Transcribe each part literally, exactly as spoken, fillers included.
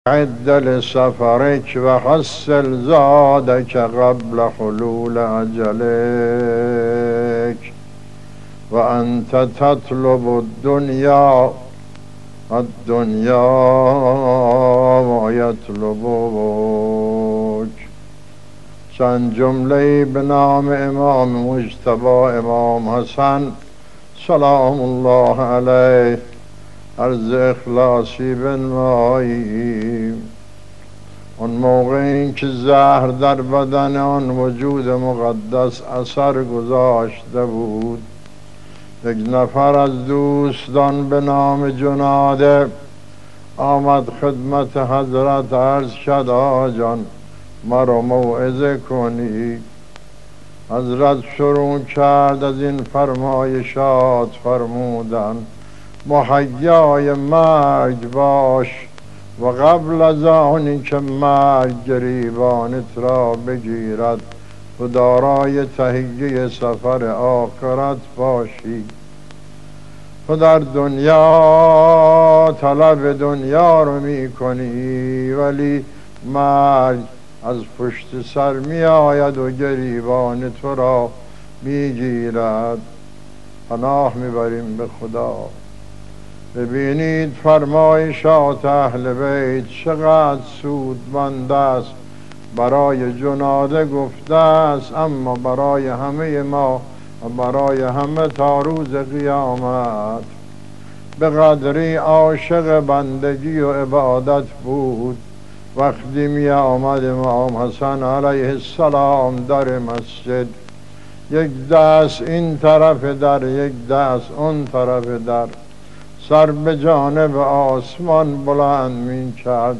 عد لسفرك وحصل زادك قبل حلول أجلك وأنت تطلب الدنيا الدنيا ويطلبك. چند جمله به نام امام مجتبی امام حسن سلام الله علیه عرض اخلاصی بنماییم. اون موقعی که زهر در بدن آن وجود مقدس اثر گذاشته بود، یک نفر از دوستان به نام جناده آمد خدمت حضرت، عرض کرد آقا جان مرا موعظه کنی. حضرت شروع کرد از این فرمایشات، فرمودن مهیای مرگ باش و قبل از آنی که مرگ گریبانت را بگیرد و دارای تهیه سفر آخرت باشی. تو در دنیا طلب دنیا رو می کنی، ولی مرگ از پشت سر می آید و گریبان تو را می گیرد. پناه می بریم به خدا. ببینید فرمایشات اهل بیت چقدر سودمند است. برای جناده گفته است، اما برای همه ما و برای همه تا روز قیامت. به قدری عاشق بندگی و عبادت بود، وقتی می آمد امام حسن علیه السلام در مسجد، یک دست این طرف در، یک دست اون طرف در، سر به جانب آسمان بلند می کرد.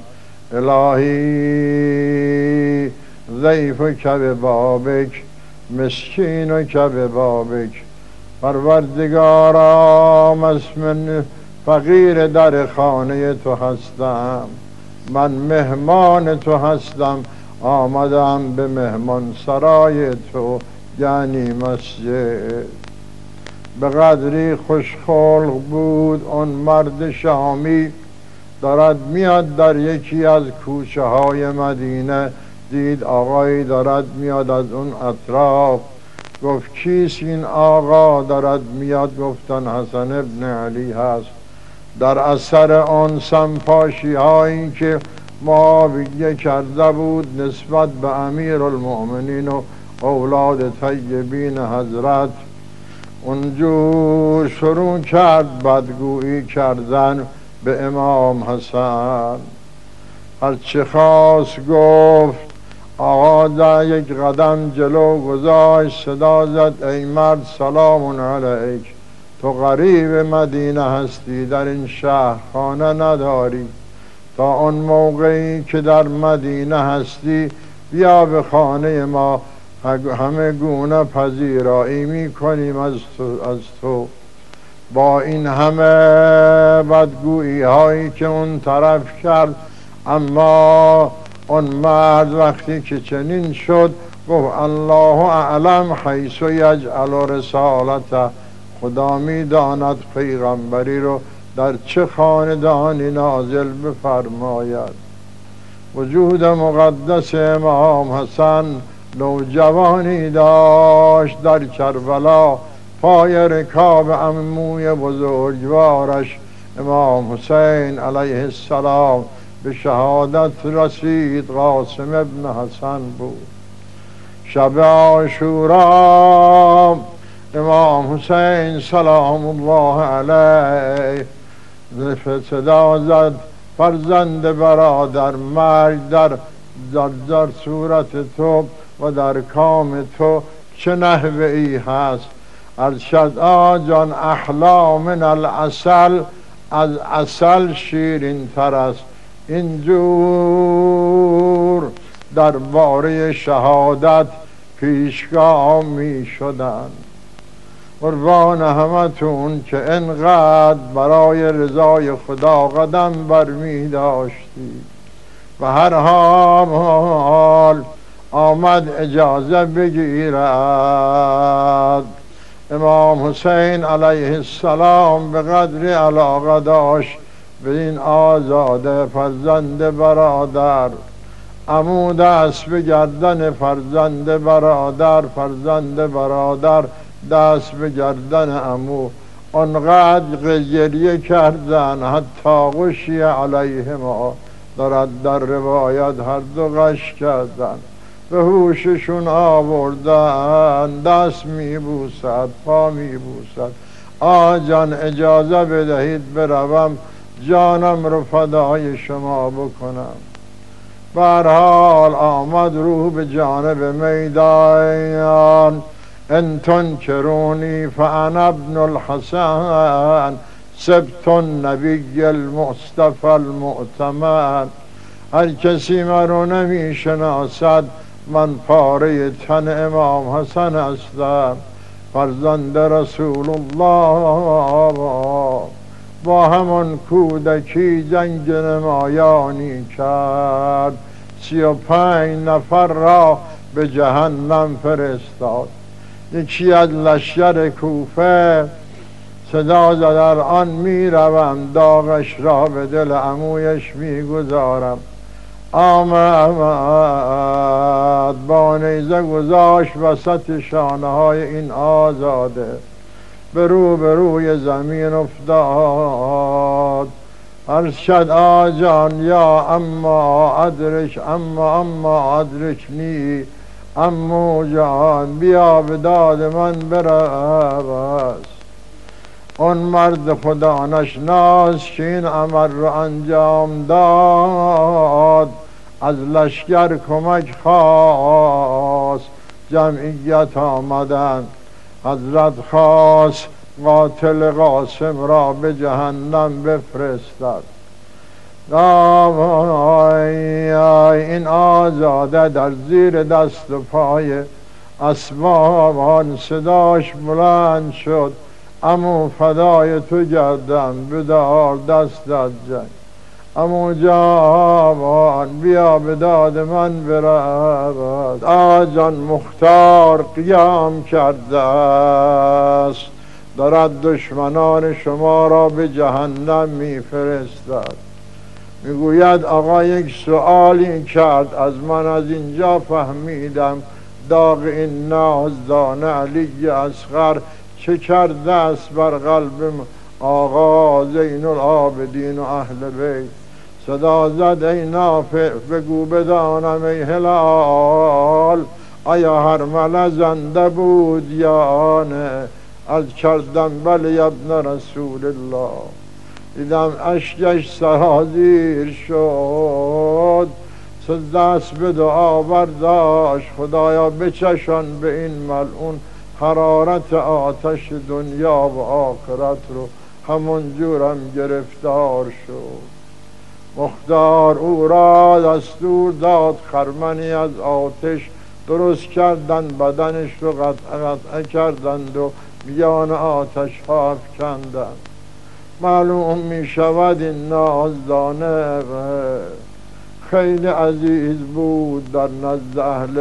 الهی ضیف که به بابک، مسکین و که به بابک. پروردگارا من فقیر در خانه تو هستم، من مهمان تو هستم، آمدم به مهمان سرای تو یعنی مسجد. به قدری خوشخلق بود اون مرد شامی. دارد میاد در یکی از کوچه های مدینه، دید آقایی دارد میاد از اون اطراف. گفت کیست این آقا دارد میاد؟ گفتن حسن ابن علی هست. در اثر آن سمپاشی هایی که معاویه کرده بود نسبت به امیر المؤمنین و اولاد طیبین حضرت، اونجور شروع کرد بدگویی کردن به امام حسن. هرچه خواست گفت. آقا در یک قدم جلو گذاشت، صدا زد ای مرد سلام علیک، تو غریب مدینه هستی، در این شهر خانه نداری. تا آن موقعی که در مدینه هستی بیا به خانه ما، همه گونه پذیرایی می کنیم از تو, از تو. با این همه بدگویی هایی که اون طرف کرد، اما اون مرد وقتی که چنین شد گفت الله اعلم حیث یجعل رسالته، خدا می داند پیغمبری رو در چه خاندانی نازل بفرماید. وجود مقدس امام حسن نوجوانی داشت در کربلا، پای رکاب عموی بزرگوارش امام حسین علیه السلام به شهادت رسید. قاسم ابن حسن بود. شب عاشورا امام حسین سلام الله علیه صدا زد فرزند برادر، مرگ در, در, در صورت تو و در کام تو چه نحوه ای هست. ارشد آجان احلا من العسل، از عسل شیرین تر است. اینجور درباره شهادت پیشگاه می شدن. قربان همتون که انقدر برای رضای خدا قدم بر می داشتی. و هر حال آمد اجازه بگیرد. امام حسین علیه السلام به قدر علاقه داشت به این آزاده فرزند برادر. عمو دست به گردن فرزند برادر، فرزند برادر دست به گردن عمو. آنقدر گریه کردن حتی غشی علیهما، دارد در روایت هر دو غش کردن. به هوششون آوردن، دست میبوسد، پا میبوسد. آجان اجازه بدهید بروم جانم رو فدای شما بکنم. به هر حال آمد رو به جانب میدان. ان تنکرونی فانا ابن الحسن، سبت النبی المصطفى المؤتمن. هر کسی مرا نمی شناسد، من پاره تن امام حسن هستم، فرزند رسول الله. با همان کودکی جنگ نمایانی کرد، سی و پنج نفر را به جهنم فرستاد. یکی از لشکر کوفه صدا زد الان می روم داغش را به دل عمویش می گذارم. آمد با نیزه گذاشت وسط شانه های این آزاده، به رو به روی زمین افتاد. عرض شد آجان یا اما ادرک، اما اما ادرکنی، امو جان بیا به داد من برس. اون مرد خدا نشناس که این عمل رو انجام داد، از لشکر کمک خواست. جمعیت آمدن، حضرت خواست قاتل قاسم را به جهنم بفرستد. این آزاده در زیر دست و پای اسبابان صداش بلند شد، عمو فدای تو گردم بدار دست از جنگ. عمو جوان بیا به داد من برود. آجان مختار قیام کرده است، دارد دشمنان شما را به جهنم میفرستد. میگوید آقا یک سؤالی کرد از من، از اینجا فهمیدم داغ این نازدان علی اصغر چه کرده است بر قلب آقا زین العابدین و اهل بیت. صدا زد ای نافع بگو بدانم ای هلال، آیا هرمله زنده بود یا نه؟ از کردم بله ابن رسول الله. دیدم اشکش سرازیر شد، سز دست به دعا برداشت، خدایا بچشان به این ملعون حرارت آتش دنیا و آخرت رو. همون جورم گرفتار شد. مختار او را دستور داد خرمنی از آتش درست کردن، بدنش رو قطع قطع کردند و میان آتش ها افکندند. معلوم می شود این نازدانه خیلی عزیز بود در نزد اهل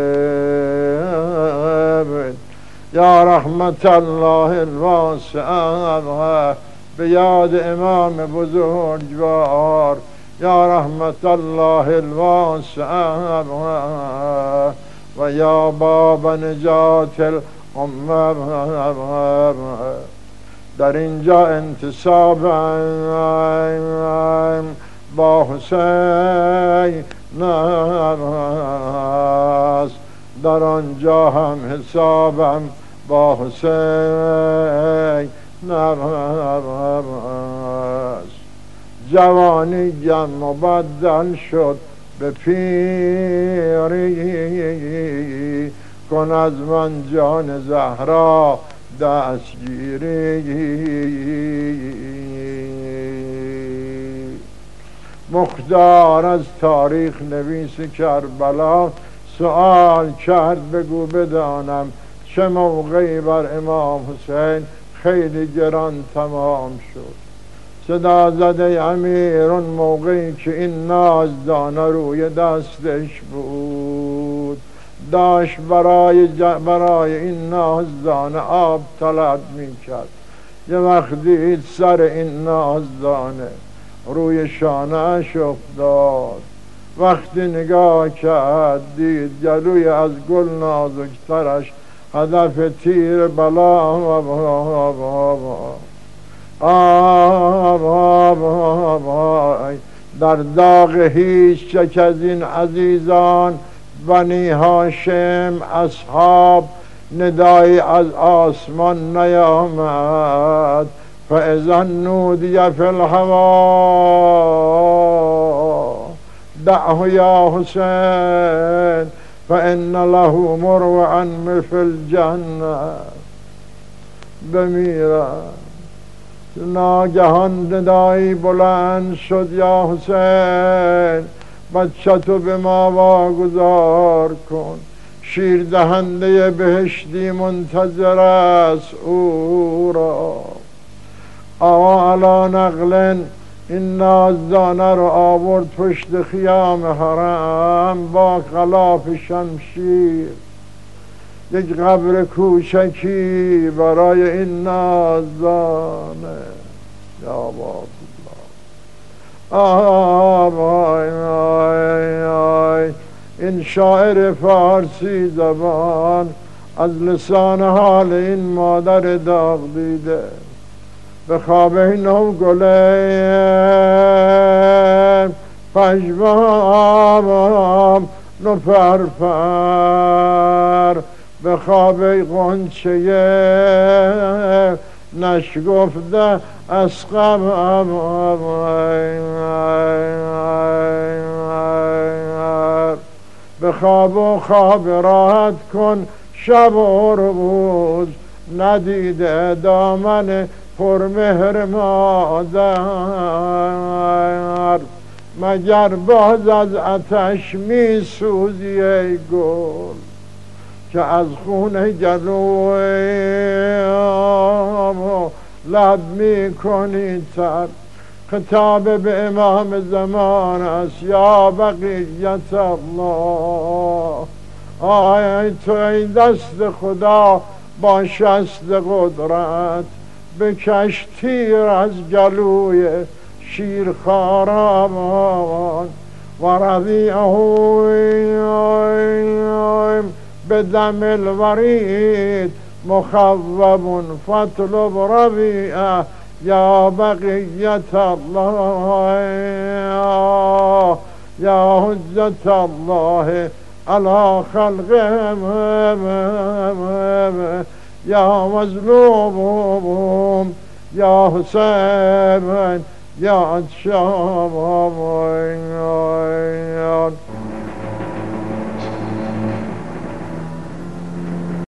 بیت. یا رحمت الله الواسعه به یاد امام بزرگوار، یا رحمت الله الواسعه و یا باب نجات الامه. در اینجا انتصاب با حسین است، در آنجا هم حسابم با حسین است. جوانیم مبدل شد به پیری، کن از من جان زهرا دستگیری. مختار از تاریخ نویس کربلا سؤال کرد بگو بدانم چه موقعی بر امام حسین خیلی گران تمام شد. صدا زده امیر اون موقعی که این نازدانه روی دستش بود، داشت برای, برای این نازدانه آب طلب می کرد. یه وقت دید سر این نازدانه روی شانه‌اش افتاد. وقتی نگاه کرد دید گلوی از گل نازکترش هدف تیر بلا آب آب آب آب آب در داغ هیچ یک از این عزیزان بنی هاشم اصحاب ندایی از آسمان نیامد. فاذا نودی فی الهوا دعه یا حسین فان له مروعا فی الجنه. بمیرد ناگهان ندایی بلند شد یا حسین بچه تو به ما واگذار کن، شیر دهنده بهشتی منتظر است او را. آقا علا نقلن این نازدانه رو آورد پشت خیام حرم با غلاف شمشیر. یک قبر کوچکی برای این نازدانه. یا الله آی آی آی. این شاعر فارسی زبان از لسان حال این مادر داغ دیده به خواب نو گله پشمام نو پرپر به خواب غنچه نشگفته از غم به خواب و خواب راحت کن شب و روز ندیده دامن پرمهر مادر. مگر باز از آتش می سوزی ای گل که از خون گلوی لب می کنی تر. خطاب به امام زمان است یا بقیت الله. آی تو ای دست خدا با شست قدرت بکش تیر از گلوی شیرخواران و رضیعه به دم الورید مخوب فاطلب ربیعه یا بقیت الله یا حجت الله علی خلقه یا مظلوم یا حسین یا شام